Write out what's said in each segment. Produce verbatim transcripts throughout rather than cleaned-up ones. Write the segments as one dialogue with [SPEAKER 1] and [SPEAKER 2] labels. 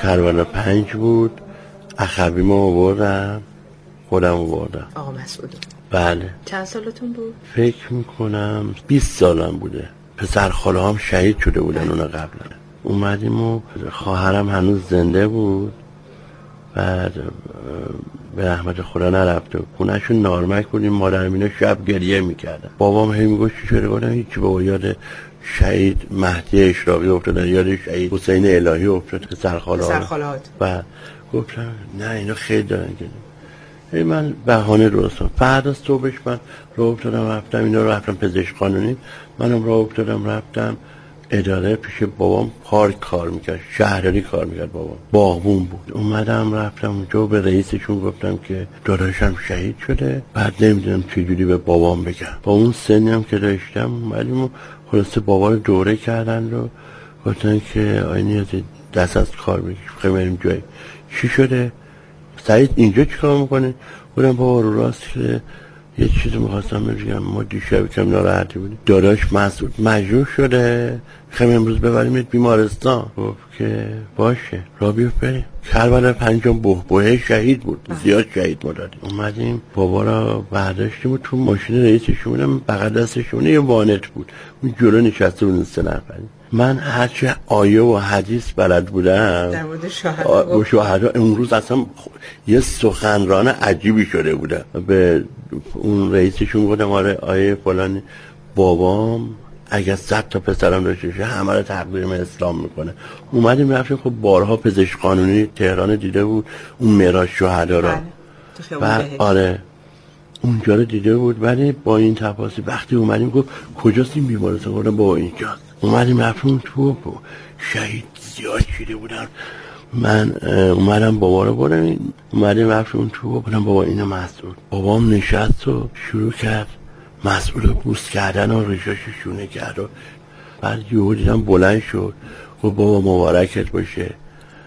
[SPEAKER 1] کربلا پنج بود، اخویمو آوردم، خودم آوردم.
[SPEAKER 2] آقا مسعود
[SPEAKER 1] بله.
[SPEAKER 2] چند سالتون بود؟
[SPEAKER 1] فکر میکنم بیست سالم بوده. پسر خاله هم شهید شده بودن اونا قبلا. اومدیم و خواهرم هنوز زنده بود. بعد به رحمت خدا نرفته، خونهشون نارمک بودیم، مادرم اینا شب گریه میکردن. بابام هی میگفت چی شده؟ گفتم هیچی بابا، یاد شهید مهدی اشراقی افتادن، یاد شهید حسین الهی افتاد، پسر خاله‌هات. و گفتم نه اینا خیلی دارن گریه. هی من بهانه درستم. بعد از صبحش من راه افتادم رفتم، اینا رفتم پزشک قانونی، منم راه افتادم رفتم اداره پیش بابام، پارک کار میکرد، شهرداری کار میکرد بابام، باغبون بود. اومدم رفتم اونجا به رئیسشون گفتم که داداشم شهید شده، بعد نمیدونم چجوری به بابام بگم. با اون سنی هم که داشتم اومدیم و خلاصه بابا رو دوره کردن و گفتن که آی نیازی دست از کار بگیر، خیلی بریم جایی. چی شده؟ سعید اینجا چیکار میکنه؟ بودم بابا رو راست که یه چیزی میخواستم بگم، ما دیشب کم ناراحتی بودیم، داداش مسعود مجروح شده، خیلی امروز ببریمت بیمارستان. گفت که باشه را بیفت بریم. کربلا پنجم بهبهه شهید بود، زیاد شهید ما دادیم. اومدیم بابا را برداشتیم و تو ماشین رئیسشون بغل دستشون یه وانت بود، اون جلو نشسته بودن سه نفری. من هرچه آیه و حدیث بلد بودم
[SPEAKER 2] در مورد شهدا
[SPEAKER 1] و شهدا اون روز اصلا یه سخنران عجیبی شده بودم. به اون رئیسشون گفتم آره آیه فلان بابام اگه صد تا پسرم داشته باشه همه رو تقدیم اسلام میکنه. اومدیم رفتیم، خب بارها پزشک قانونی تهران دیده بود اون معراج شهدا را، بعد آره اونجا رو دیده بود. ولی با این تفاصیل وقتی اومدیم گفت کجاست این بیمارستان؟ گفتم با اینجاست. اومدیم رفتیم تو شهید زیاد شده بودن. من اومدم بابا رو بردم، اومدیم رفتیم تو بودم بابا اینو مسعود. بابام نشست و شروع کرد مسعود رو بوس کردن و ریشاشو شونه کرد و بعد یهو دیدم بلند شد گفت بابا مبارکت باشه،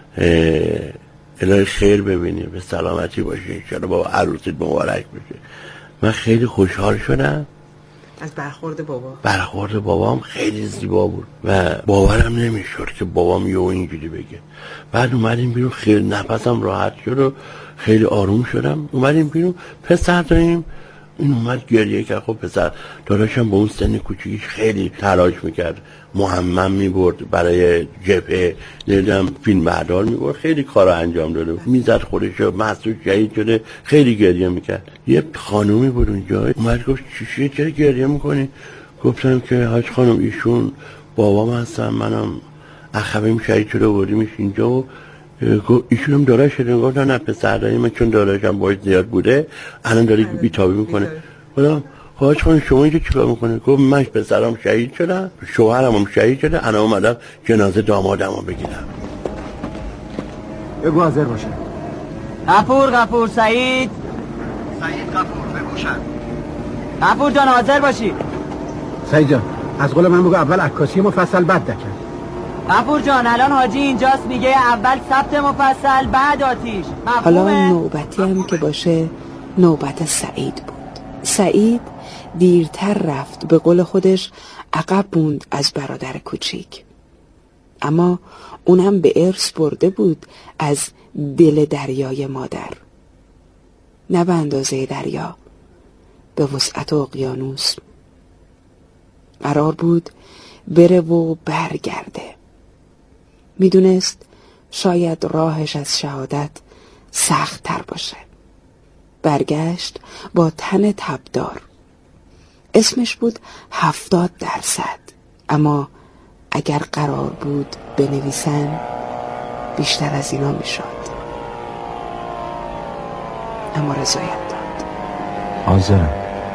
[SPEAKER 1] الهی خیر ببینی، به سلامتی باشه انشاءالله، بابا عروست مبارک باشه. من خیلی خوشحال شدم
[SPEAKER 2] از برخورد بابا.
[SPEAKER 1] برخورد بابام خیلی زیبا بود و باورم نمیشد که بابام یهو اینجوری بگه. بعد اومدیم بیرون، خیلی نفسم راحت شد و خیلی آروم شدم. اومدیم بیرون، پسر داریم، این اومد گریه کرد. خب پسر داداشم با اون سن کوچیکش خیلی تلاش میکرد، مهمم میبرد برای جبهه، دیدم فیلم بردار میبرد، خیلی کارا انجام داده، میزد خودشو، مسعود شهید شده، خیلی گریه میکرد. یه خانومی بود اونجا اومد گفت چیه چرا گریه میکنی؟ گفتم که حاج خانم ایشون بابام هستن، منم اخویم شهید شده بردیمش اینجا و ایشون هم داره شده. گفتم نه پسر داریم، من چون دارشم باید زیاد بوده الان داری بیتابی میکنه. گفتم حاج خانم شما اینجا چیکار میکنه؟ گفت من پسرم شهید شدم، شوهرم هم شهید شده، الان اومدم جنازه دامادم رو بگیرم.
[SPEAKER 3] بگو حاضر باشه.
[SPEAKER 4] غفور غفور سعید
[SPEAKER 3] سعید غفور بگوشن.
[SPEAKER 4] غفور جان حاضر باشی.
[SPEAKER 3] سعید جان از قول من بگو اول عکاسی مفصل بعد دکن.
[SPEAKER 4] غفور جان الان حاجی اینجاست میگه اول ثبت مفصل بعد آتیش.
[SPEAKER 5] حالا نوبتی هم که باشه نوبت سعید بود. سعید دیرتر رفت، به قول خودش عقب موند از برادر کوچیک، اما اونم به ارث برده بود از دل دریای مادر، نه به اندازه دریا، به وسعت اقیانوس. قرار بود بره و برگرده. میدونست شاید راهش از شهادت سخت تر باشه. برگشت با تن تبدار. اسمش بود هفتاد درصد، اما اگر قرار بود بنویسن بیشتر از اینا میشد. اما رضایت داد.
[SPEAKER 3] حاضرم.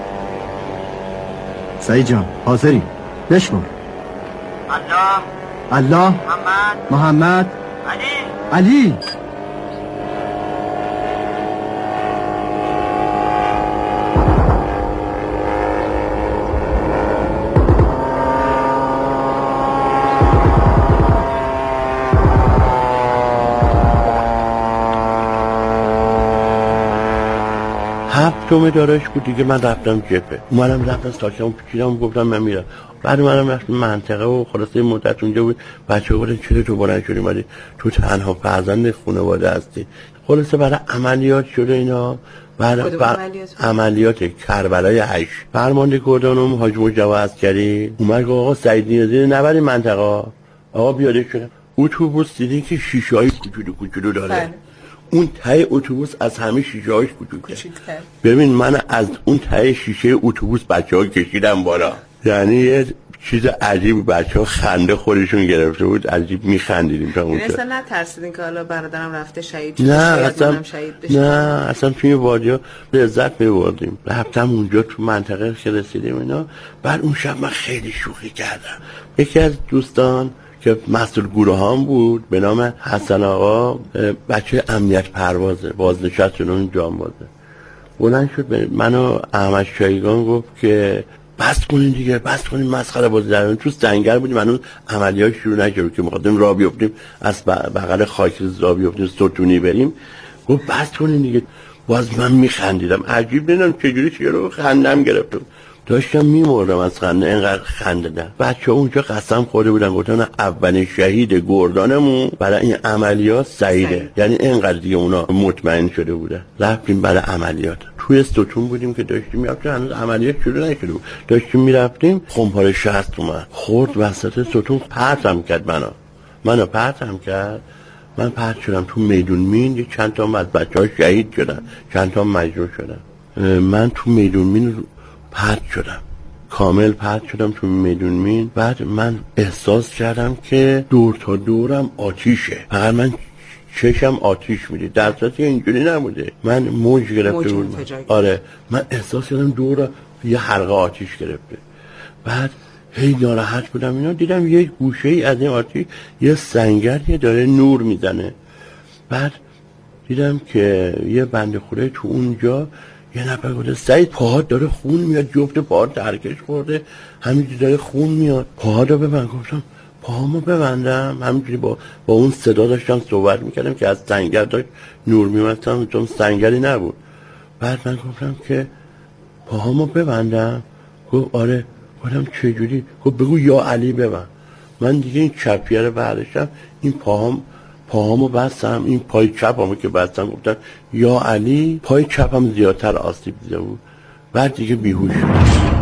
[SPEAKER 3] سعید جان حاضری؟ بشمر.
[SPEAKER 4] الله
[SPEAKER 3] الله
[SPEAKER 4] محمد
[SPEAKER 3] محمد
[SPEAKER 4] علی
[SPEAKER 3] علی.
[SPEAKER 1] هفتم داراش بود دیگه. من رفتم جبهه، اومدم رفتم ساکم پیچیدم و گفتم من میرم. بعد منم رفتم منطقه و خلاصه مدت اونجا بود. بچه‌ها گفتن چرا تو بلند شدی اومدی تو تنها فرزند خانواده هستی؟ خلاصه برای عملیات شده اینا. بعد بر... عملیات کربلای هشت فرمانده کردانم حاج مجتبی عسکری اومد آقا سعید نیازی نبری منطقه. آقا بیاده شدم اتوبوس دیدی که شیشه های کوچولو کوچولو داره بله. اون ته اتوبوس از همه شیشه هاش کوچولوست. ببین من از اون ته شیشه اتوبوس بچه‌ها کشیدم بالا. یعنی یه چیز عجیب، بچه‌ها خنده خودشون گرفته بود، عجیب می‌خندیدیم تا اونجا.
[SPEAKER 2] اصلا نترسیدین که حالا برادرم رفته شهید شد؟
[SPEAKER 1] نه اصلا نه اصلا توی وادی‌ها لذت می‌بردیم. رفتم اونجا تو منطقه که رسیدیم اینا. بعد اون شب من خیلی شوخی کردم. یکی از دوستان که مسئول گروه هم بود به نام حسن آقا، بچه امنیت پروازه، بازنشسته شده اون جانبازه، بلند شد به من و احمد شایگان گفت که بس کنین دیگه، بس کنین مسخره بازی در تو سنگر بودیم، هنوز عملیات شروع نشده که می‌خواستیم راه بیفتیم از بغل خاکریز راه بیفتیم ستونی بریم. گفت بس کنین دیگه. باز من میخندیدم، عجیب نمیدونم چجوری چیه رو خندم گرفتم، داشتم میمردم از خنده، اینقدر خندیدم. بچه‌ها اونجا قسم خورده بودن گفتن اولین شهید گردانمون برای این عملیات سعیده، یعنی اینقدر دیگه اونا مطمئن شده بودن. رفتیم برای عملیات، توی ستون بودیم که داشتیم میرفتیم، هنوز عملیات شروع نشده بود، داشتیم میرفتیم خمپاره شصت اومد خورد وسط ستون، پرتم کرد منو منو پرتم کرد. من پرت شدم تو میدون مین، یه چند تا از بچه‌ها شهید شدن، چند تا مجروح شدن. من تو میدون مین پرت شدم، کامل پرت شدم تو میدون مین. بعد من احساس کردم که دور تا دورم آتیشه، فقط من چشم آتیش میده، در صورتی اینجوری نبوده، من موج گرفته بودم. آره من احساس کردم دور یه حلقه آتیش گرفته. بعد هی ناراحت بودم اینا، دیدم یه گوشه ای از این آتیش یه سنگری داره نور میزنه. بعد دیدم که یه بنده خدای تو اونجا یه نفر گفته سعید پاهات داره خون میاد، جفت پاهات ترکش خورده، همینجوری داره خون میاد، پاهات رو ببند. گفتم پاهامو ببندم؟ همینجوری با با اون صدا داشتم صحبت میکردم که از سنگر داشت نور میومد، چون سنگری نبود. بعد من گفتم که پاهامو ببندم؟ گفت آره. گفتم چجوری؟ گفت بگو یا علی ببند. من دیگه این چپیه رو برداشتم، این پاهام پاهامو بستم، این پای چپمو که بستم گفتم یا علی. پای چپم زیادتر آسیب دیده بود. بعد دیگه بیهوش شدم.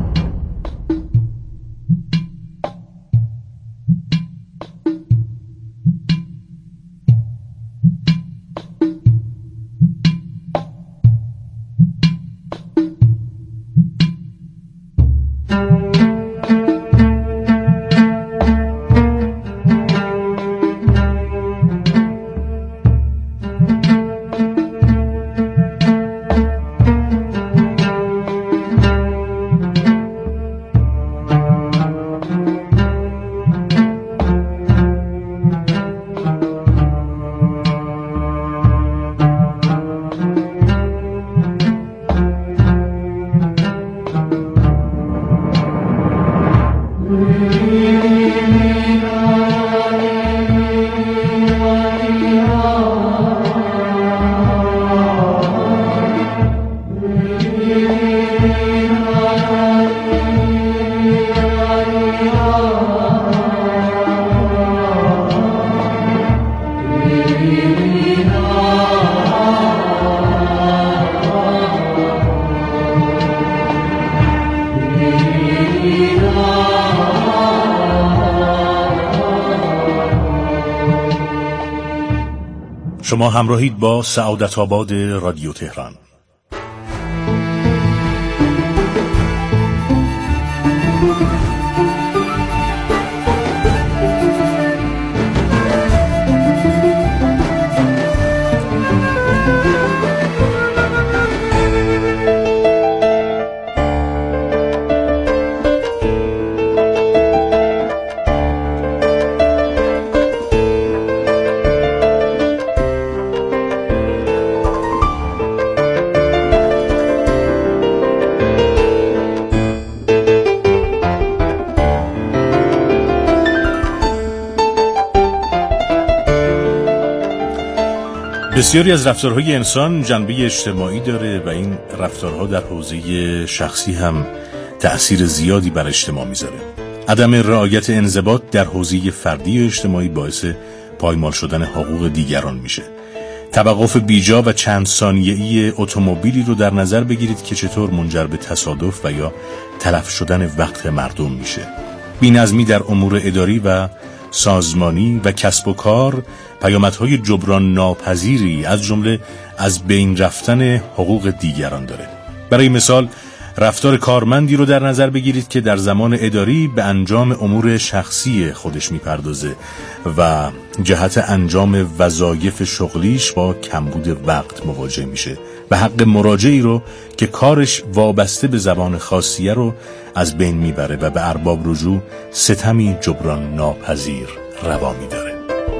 [SPEAKER 6] شما همراهید با سعادت آباد رادیو تهران. بسیاری از رفتارهای انسان جنبه اجتماعی داره و این رفتارها در حوزه شخصی هم تأثیر زیادی بر اجتماع میذاره. عدم رعایت انضباط در حوزه فردی و اجتماعی باعث پایمال شدن حقوق دیگران میشه. توقف بیجا و چند ثانیه‌ای اتومبیلی رو در نظر بگیرید که چطور منجر به تصادف و یا تلف شدن وقت مردم میشه. بی‌نظمی در امور اداری و سازمانی و کسب و کار پیامدهای جبران ناپذیری از جمله از بین رفتن حقوق دیگران داره. برای مثال رفتار کارمندی رو در نظر بگیرید که در زمان اداری به انجام امور شخصی خودش میپردازه و جهت انجام وظایف شغلیش با کمبود وقت مواجه میشه و حق مراجعی رو که کارش وابسته به زبان خاصیه رو از بین میبره و به ارباب رجوع ستمی جبران ناپذیر روا میداره.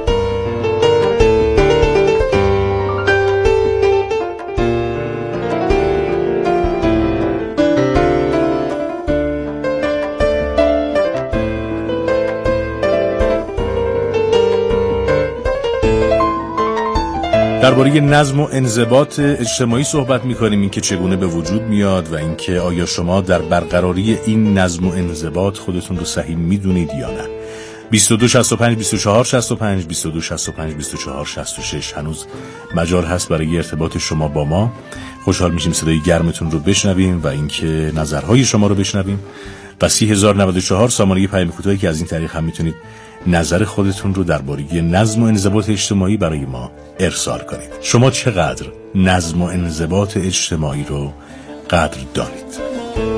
[SPEAKER 6] درباره نظم و انضباط اجتماعی صحبت می‌کنیم، این که چگونه به وجود میاد و اینکه آیا شما در برقراری این نظم و انضباط خودتون رو صحیح میدونید یا نه. بیست و دو شصت و پنج بیست و چهار شصت و پنج بیست و دو شصت و پنج بیست و چهار شصت و شش هنوز مجال هست برای ارتباط شما با ما. خوشحال میشیم صدای گرمتون رو بشنویم و اینکه نظرهای شما رو بشنویم. و سی هزار و نود و چهار سامانه پیام کوتاهی که از این طریق هم میتونید نظر خودتون رو درباره نظم و انضباط اجتماعی برای ما ارسال کنید. شما چقدر نظم و انضباط اجتماعی رو قدر دانید؟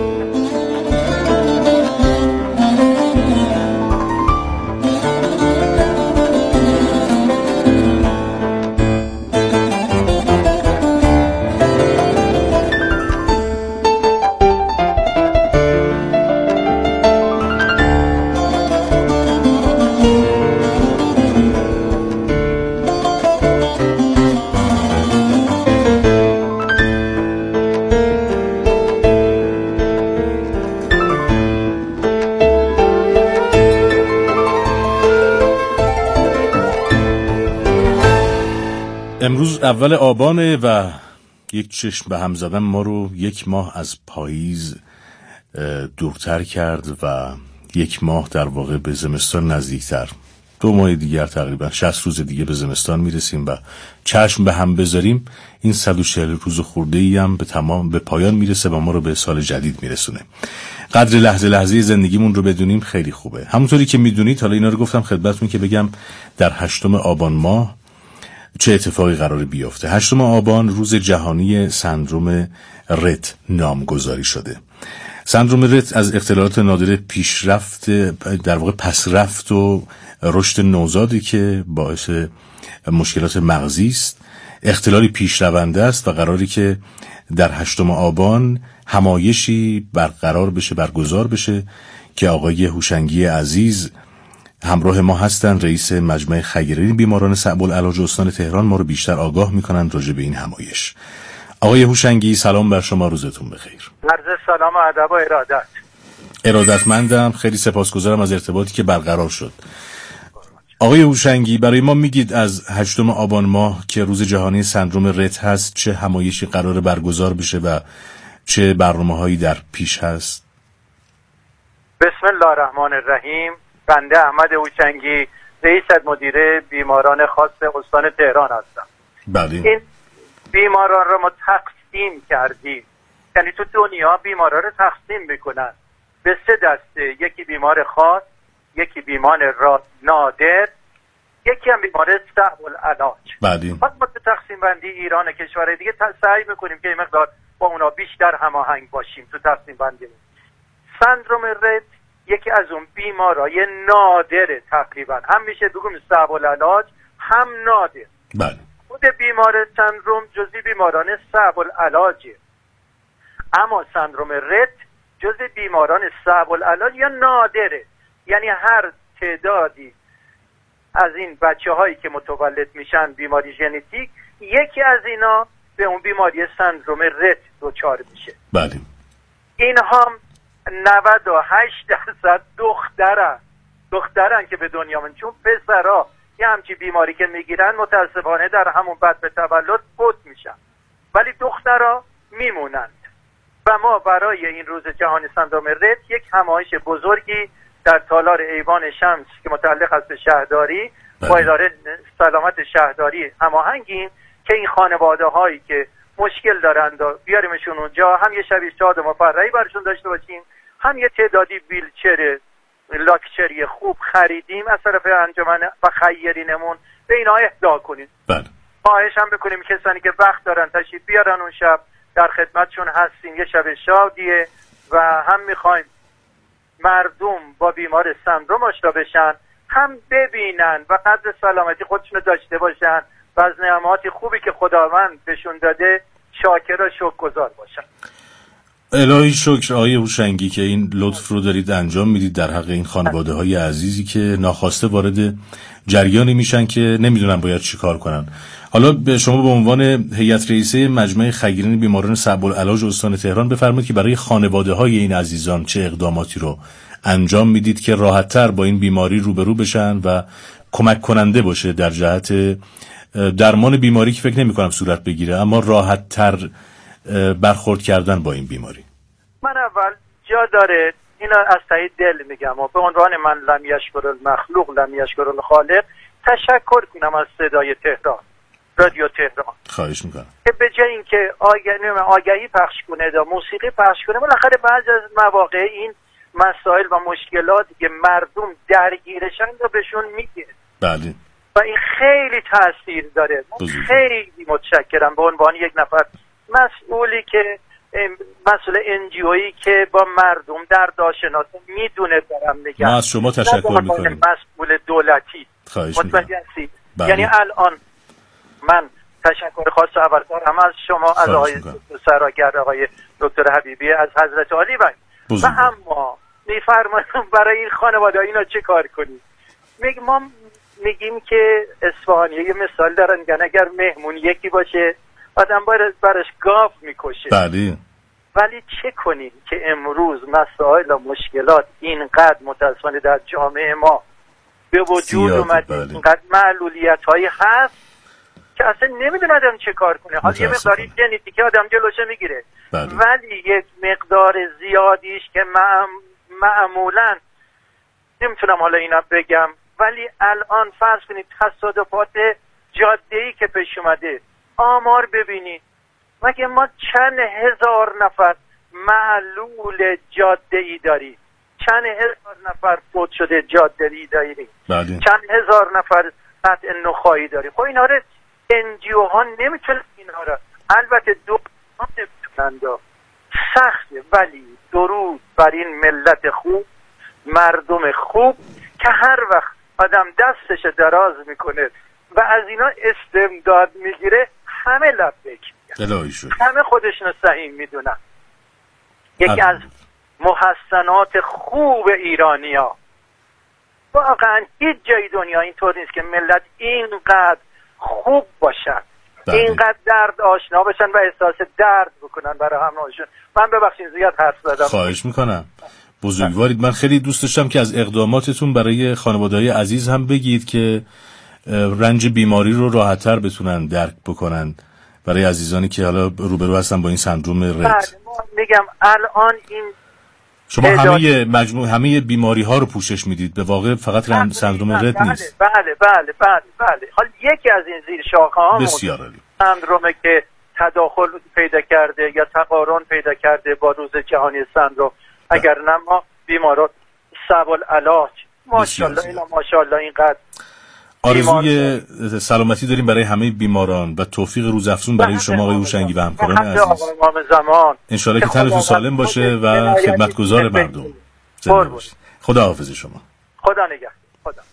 [SPEAKER 6] امروز اول آبانه و یک چشم به هم زدن ما رو یک ماه از پاییز دورتر کرد و یک ماه در واقع به زمستان نزدیکتر. دو ماه دیگر تقریبا شصت روز دیگه به زمستان میرسیم و چشم به هم بذاریم این صد و چهل روز خورده‌ای هم به تمام به پایان میرسه و ما رو به سال جدید میرسونه. قدر لحظه لحظه زندگیمون رو بدونیم خیلی خوبه. همونطوری که میدونید، حالا اینا رو گفتم خدمتتون که بگم در هشتم آبان ماه چه اتفاقی قراره بیفته. هشتم آبان روز جهانی سندروم رت نامگذاری شده. سندروم رت از اختلالات نادر پیشرفت در واقع پسرفت و رشد نوزادی که باعث مشکلات مغزی است. اختلالی پیشرونده است و قراری که در هشتم آبان همایشی برقرار بشه برگزار بشه که آقای هوشنگی عزیز همراه ما هستن، رئیس مجمع خیریه بیماران صعب العلاج استان تهران، ما رو بیشتر آگاه میکنن راجع به این همایش. آقای هوشنگی سلام بر شما، روزتون بخیر.
[SPEAKER 7] عرض سلام و ادب و ارادت.
[SPEAKER 6] ارادتمندم، خیلی سپاسگزارم از ارتباطی که برقرار شد. آقای هوشنگی برای ما میگید از هشتم آبان ماه که روز جهانی سندروم رت هست چه همایشی قرار برگزار بشه و چه برنامه‌هایی در پیش هست؟
[SPEAKER 7] بسم الله الرحمن الرحیم. بنده احمد هوشنگی رئیس مدیره بیماران خاص استان تهران هستم.
[SPEAKER 6] بله.
[SPEAKER 7] این بیماران را ما تقسیم کردیم، یعنی تو دنیا بیماران رو تقسیم میکنن به سه دسته، یکی بیمار خاص، یکی بیمار نادر، یکی هم بیمار صعب العلاج.
[SPEAKER 6] بله.
[SPEAKER 7] ما تو تقسیم بندی ایران کشورهای دیگه سعی میکنیم که این مقدار با اونا بیشتر هماهنگ باشیم تو تقسیم بندی. سندروم رت یکی از اون بیمارای نادره، تقریبا هم میشه بگیم صعب العلاج هم نادر.
[SPEAKER 6] بله.
[SPEAKER 7] خود بیمار سندروم جزئی بیماران صعب العلاجه، اما سندروم رت جزء بیماران صعب العلاج یا نادره، یعنی هر تعدادی از این بچه هایی که متولد میشن بیماری ژنتیک، یکی از اینا به اون بیماری سندروم رت دچار میشه.
[SPEAKER 6] بله.
[SPEAKER 7] این هم نود و هشت درصد دخترن دخترن که به دنیا من، چون پسرها یه همچی بیماری که میگیرن متاسفانه در همون بعد به تولد فوت میشن، ولی دخترها میمونند. و ما برای این روز جهانی سندرم رت یک همایش بزرگی در تالار ایوان شمس که متعلق است به شهرداری با اداره سلامت شهرداری هماهنگیم که این خانواده هایی که مشکل دارند بیاریمشون اونجا، هم یه شب شاد و مفرحی برشون داشته باشیم، هم یه تعدادی ویلچر لاکچری خوب خریدیم از طرف انجمن و خیرینمون به اینا اهدا کنیم.
[SPEAKER 6] بله.
[SPEAKER 7] خواهش هم بکنیم کسانی که وقت دارن تشریف بیارن اون شب، در خدمتشون هستیم. یه شب شادیه و هم میخوایم مردم با بیمار سندرم آشنا بشن، هم ببینن و قدر سلامتی خودشون داشته باشن و از نعماتی خوبی که خداوند بهشون داده شاکر و شکرگزار باشن.
[SPEAKER 6] الهی شکر آقای هوشنگی که این لطف رو دارید انجام میدید در حق این خانواده های عزیزی که ناخواسته وارد جریانی میشن که نمیدونن باید چی کار کنن. حالا به شما به عنوان هیئت رئیسه مجمع خیرین بیماران صعب العلاج استان تهران بفرمایید که برای خانواده های این عزیزان چه اقداماتی رو انجام میدید که راحت‌تر با این بیماری روبرو بشن و کمک کننده باشه در جهت درمان بیماری که فکر نمی‌کنم صورت بگیره، اما راحت‌تر برخورد کردن با این بیماری.
[SPEAKER 7] من اول جا داره اینا از ته دل میگم و به عنوان من لم یشکر المخلوق لم یشکر الخالق تشکر کنم از صدای تهران، رادیو تهران.
[SPEAKER 6] خواهش میکنم
[SPEAKER 7] که به جای اینکه آگهی آگهی پخش کنه یا موسیقی پخش کنه، بالاخره بعضی از مواقع این مسائل و مشکلاتی که مردم درگیرشن رو بهشون میگه.
[SPEAKER 6] بله.
[SPEAKER 7] و این خیلی تاثیر داره. خیلی متشکرم به عنوان یک نفر مسئولی که مسئول انجیویی که با مردم در داشناته میدونه دارم میگم.
[SPEAKER 6] ما از شما تشکر میکنیم.
[SPEAKER 7] مسئول دولتی.
[SPEAKER 6] خواهش میکنم.
[SPEAKER 7] بله. یعنی الان من تشکر خاص اول دارم از شما، از آقای سراگر، آقای دکتر حبیبی، از حضرت علی و و اما میفرماییم برای این خانواده اینا چه کار کنیم؟ میگ ما میگیم که اصفهانی یه مثال دارن که اگر مهمون یکی باشه آدم باید برش گاو میکشه.
[SPEAKER 6] بله.
[SPEAKER 7] ولی چه کنیم که امروز مسائل و مشکلات اینقدر متاسفانه در جامعه ما به وجود اومده، بله. اینقدر معلولیت هایی هست که اصلا نمیدونه آدم چه کار کنه. حالا یه مقداری ژنتیک آدم جلوشه میگیره،
[SPEAKER 6] بله.
[SPEAKER 7] ولی یک مقدار زیادیش که معم... معمولا نمیتونم حالا اینا بگم، ولی الان فرض کنید تصادفات جاده‌ای که پیش اومده، آمار ببینید، مگه ما چند هزار نفر معلول جاده‌ای داریم، چند هزار نفر فوت شده جاده‌ای داریم،
[SPEAKER 6] بله.
[SPEAKER 7] چند هزار نفر قطع نخاعی داریم. خب اینا رو انجیو ها نمیتونن اینا رو، البته دو نمیتونن، سخته، ولی درود بر این ملت خوب، مردم خوب که هر وقت آدم دستش دراز میکنه و از اینا استمداد میگیره همه لبیک میگن، همه خودشون سهیم میدونن. یکی از محسنات خوب ایرانی ها، واقعا هیچ جای دنیا اینطور نیست که ملت اینقدر خوب باشن، بله. اینقدر درد آشنا باشن و احساس درد بکنن برای همراهشون. من ببخشید زیاد حرف زدم.
[SPEAKER 6] خواهش میکنم، بزرگوارید. من خیلی دوست داشتم که از اقداماتتون برای خانواده‌های عزیز هم بگید که رنج بیماری رو راحت‌تر بتونن درک بکنن برای عزیزانی که حالا روبرو هستن با این سندروم رت.
[SPEAKER 7] بله، میگم الان این
[SPEAKER 6] شما همه مجموع همه بیماری ها رو پوشش میدید، به واقع فقط رنج سندروم رت
[SPEAKER 7] بله،
[SPEAKER 6] نیست.
[SPEAKER 7] بله بله بله بله. حالا یکی از این زیر شاخه ها
[SPEAKER 6] بسیار عالی
[SPEAKER 7] سندرومه که تداخل پیدا کرده یا تقارن پیدا کرده با روز جهانی سندروم. اگر نه ما بیماران صعب العلاج ماشاءالله اینا ماشاءالله اینقدر
[SPEAKER 6] آرزوی سلامتی داریم برای همه بیماران و توفیق روزافزون برای شما آقای هوشنگی و همکاران عزیز. ان شاءالله که تنتون سالم باشه و خدمتگزار مردم. زنده باشید. خدا حافظ شما.
[SPEAKER 7] خدا نگهدار. خدا.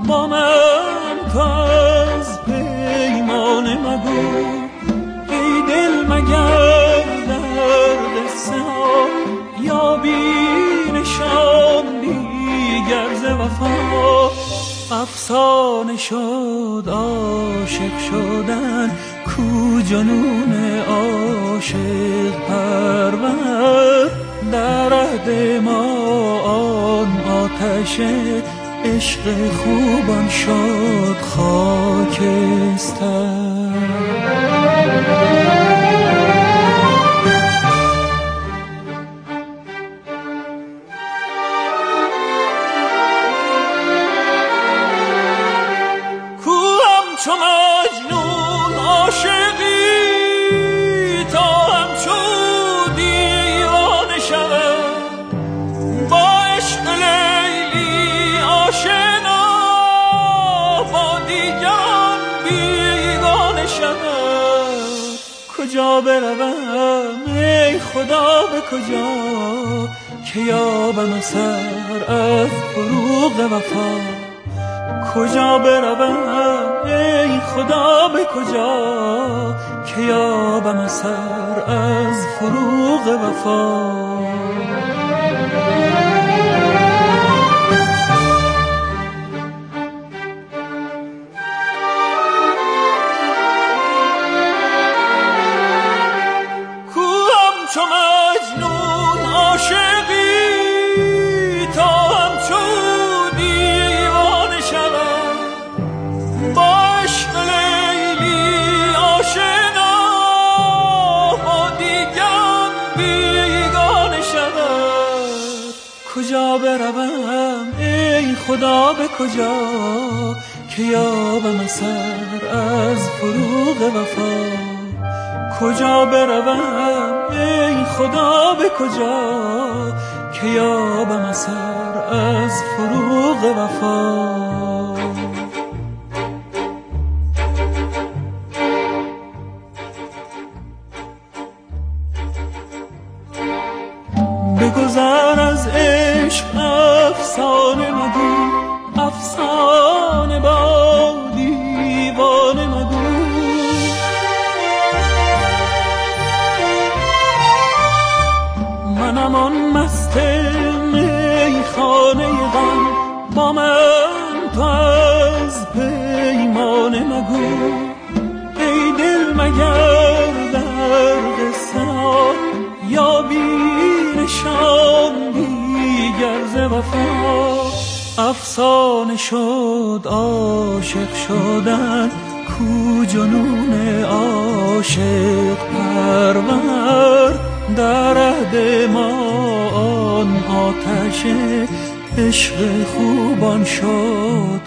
[SPEAKER 8] با من تو از پیمانه مگو، ای دل مگر در قصه ها یا بی نشان دیگر ز وفا. افسانه شد عاشق شدن، کو جنون عاشق پرور، در عهد ما آن آتش عشق خوبان شد خاکستر. چو مجنون عاشقی تا همچو دیوانه شود، با عشق لیلی آشنا با دیگران بیگانه شود. کجا بروم ای خدا به کجا، که یابم اثر از فروغ وفا. کجا بروم ای خدا به کجا، که یابم اثر از فروغ وفا. کو همچو مجنون عاشقی تا همچو دیوانه شود، با عشق لیلی آشنا با دیگران بیگانه شود. کجا بروم ای خدا به کجا، که یابم اثر از فروغ وفا. کجا بروم ای خدا به کجا، که یابم اثر از فروغ وفا. بگذر از عشق افسانه مگو، افسانه با دیوانه مگو. منم آن مست میخانه غم، با من تو از پیمانه مگو. ای دل مگر در قصه ها یا بی نشان دیگر ز وفا. افسانه شد عاشق شدن، کو جنون عاشق پرور، در عهد ما آن آتش عشق خوبان شد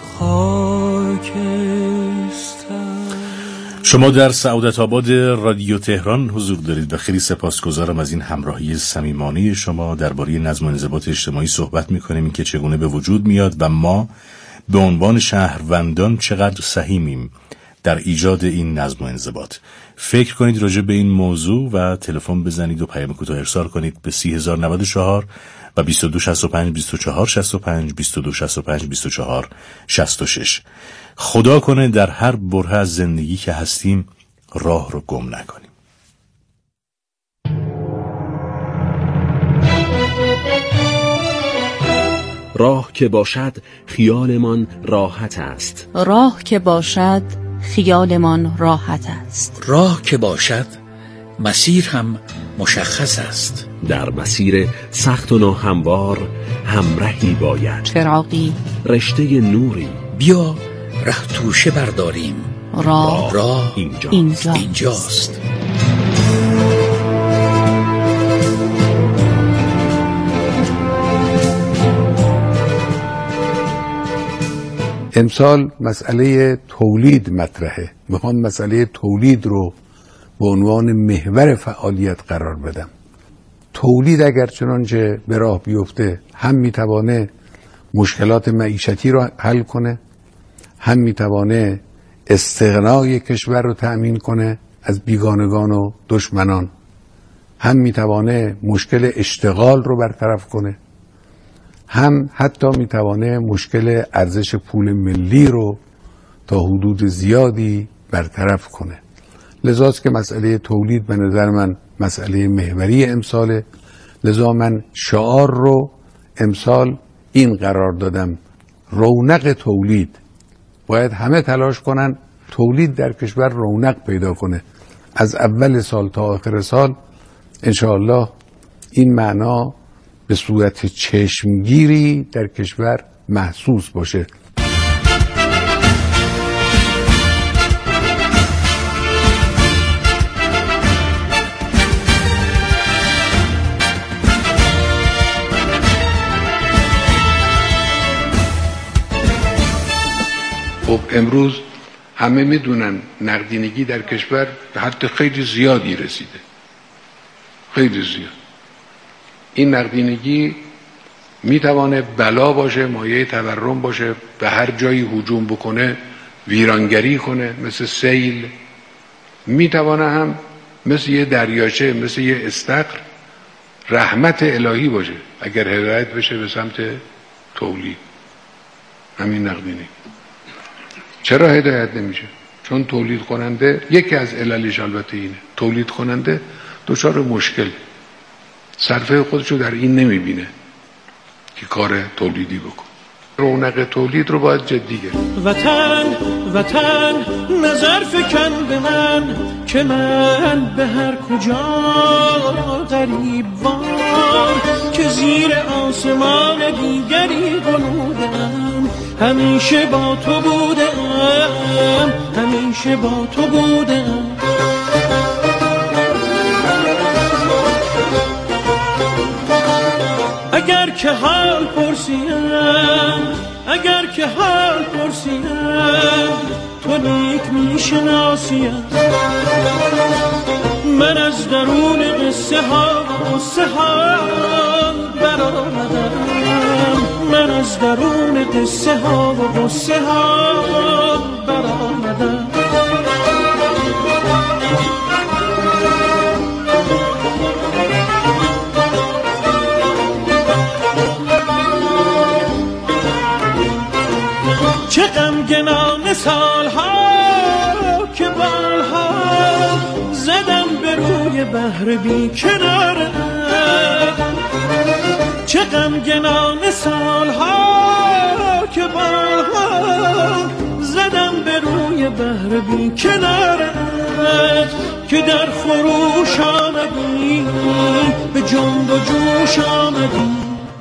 [SPEAKER 8] خاکستر.
[SPEAKER 6] شما در سعادت آباد رادیو تهران حضور دارید و خیلی سپاسگزارم از این همراهی صمیمانه شما. درباره نظم و انضباط اجتماعی صحبت می‌کنیم که چگونه به وجود میاد و ما به عنوان شهروندان چقدر سهیمیم در ایجاد این نظم و انضباط. فکر کنید راجع به این موضوع و تلفن بزنید و پیام کوتاه ارسال کنید به سی هزار و نود و چهار و بیست و دو شصت و پنج بیست و چهار شصت و پنج بیست و دو شصت و پنج بیست و چهار شصت و شش. خدا کنه در هر بره از زندگی که هستیم راه رو گم نکنیم.
[SPEAKER 9] راه که باشد خیالمان راحت است.
[SPEAKER 10] راه که باشد خیالمان راحت است.
[SPEAKER 11] راه که باشد مسیر هم مشخص است.
[SPEAKER 9] در مسیر سخت و ناهموار همراهی باید.
[SPEAKER 10] چراغی،
[SPEAKER 9] رشته نوری.
[SPEAKER 11] بیا ره توشه برداریم.
[SPEAKER 10] راه,
[SPEAKER 11] راه
[SPEAKER 9] اینجاست.
[SPEAKER 10] اینجاست.
[SPEAKER 11] اینجاست.
[SPEAKER 12] امسال مسئله تولید مطرحه. میخوام مسئله تولید رو به عنوان محور فعالیت قرار بدم. تولید اگر چنانچه به راه بیفته هم میتوانه مشکلات معیشتی رو حل کنه، هم میتوانه استغنای کشور رو تأمین کنه از بیگانگان و دشمنان، هم میتوانه مشکل اشتغال رو برطرف کنه، هم حتی میتوانه مشکل ارزش پول ملی رو تا حدود زیادی برطرف کنه. لذاست که مسئله تولید به نظر من مسئله محوری امساله. لذا من شعار رو امسال این قرار دادم: رونق تولید. باید همه تلاش کنن تولید در کشور رونق پیدا کنه. از اول سال تا آخر سال انشاءالله این معنا به صورت چشمگیری در کشور محسوس باشه. خب امروز همه میدونن نقدینگی در کشور به حد خیلی زیادی رسیده، خیلی زیاد. این نقدینگی میتوانه بلا باشه، مایه تورم باشه، به هر جایی هجوم بکنه، ویرانگری کنه مثل سیل. میتوانه هم مثل یه دریاچه، مثل یه استخر رحمت الهی باشه اگر هدایت بشه به سمت تولید. همین نقدینگی چرا هدایت نمیشه؟ چون تولید کننده، یکی از عللش البته اینه، تولید کننده دچار مشکل، صرفه خودشو در این نمیبینه که کار تولیدی بکن. رونق تولید رو باید جدی گرفت.
[SPEAKER 8] وطن وطن نظر فکن به من که من به هر کجا غریب وار که زیر آسمان دیگری غنودم. همیشه با تو بودم، همیشه با تو بودم. اگر که حال پرسیم، اگر که حال پرسیم، تو نیک میشناسیم. من از درون قصه ها و قصه ها برآمدم، من از درون قصه ها و قصه ها برآمدم. چه غمگنان سالها که بالها زدم به روی بحر بی کناره. چه غمگنان سالها که بالها زدم به روی بحر بی کناره. که در خروش آمدی، به جنب و جوش آمدی.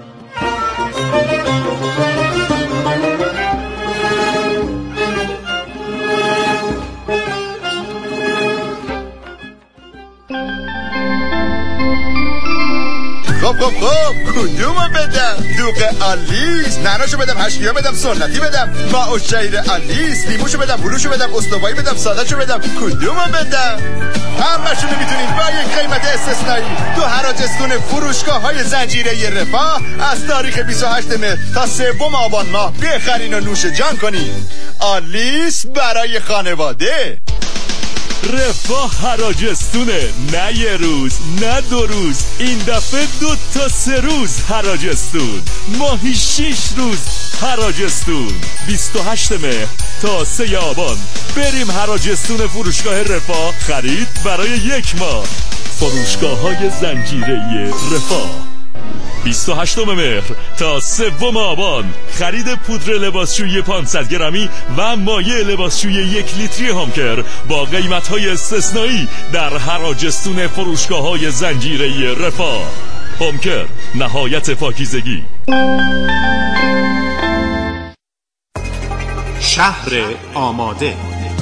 [SPEAKER 13] خب خب خب کدومو بدم؟ دوغ آلیس، نعناشو بدم، هشتیا بدم، سنتی بدم، ماء الشعیر آلیس، لیموشو بدم، بلوشو بدم، استوایی بدم، سادهشو بدم، کدومو بدم؟ همشونو میتونید با یک قیمت استثنایی تو حراج فروشگاه های زنجیره رفاه از تاریخ بیست و هشتم مهر تا سوم آبان ماه بخرین و نوش جان کنین. آلیس برای خانواده.
[SPEAKER 14] رفاه حراجستونه، نه یه روز نه دو روز، این دفعه دو تا سه روز حراجستون، ماهی شیش روز حراجستون. بیست و هشتم مهر تا سه آبان بریم حراجستون فروشگاه رفاه، خرید برای یک ماه. فروشگاه های زنجیره رفاه. بیست و هشتم مهر تا سوم آبان خرید پودر لباسشویی پانصد گرمی و مایع لباسشویی یک لیتری هامکر با قیمت‌های استثنایی در حراجستون فروشگاه‌های زنجیره رفاه. هامکر، نهایت پاکیزگی.
[SPEAKER 9] شهر آماده.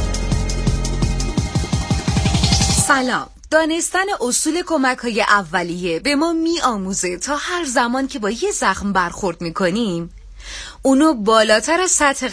[SPEAKER 15] سلام. دانستن اصول کمک‌های اولیه به ما می‌آموزه تا هر زمان که با یه زخم برخورد می‌کنیم اونو بالاتر از سطح